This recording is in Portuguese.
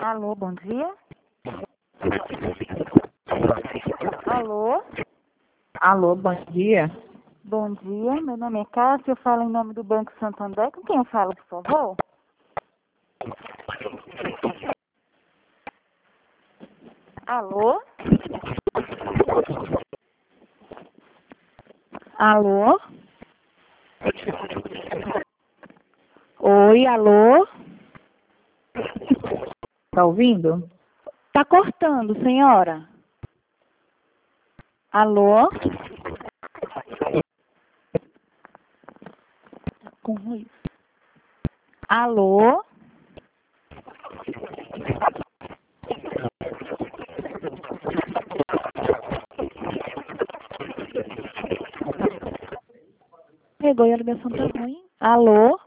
Alô, bom dia. Alô? Alô, bom dia. Bom dia, meu nome é Cássia, eu falo em nome do Banco Santander. Com quem eu falo, por favor? Alô? Alô? Oi, alô? Tá ouvindo? Tá cortando, senhora? Alô? Com ruído. Alô? Pegou e a ligação tá ruim. Alô?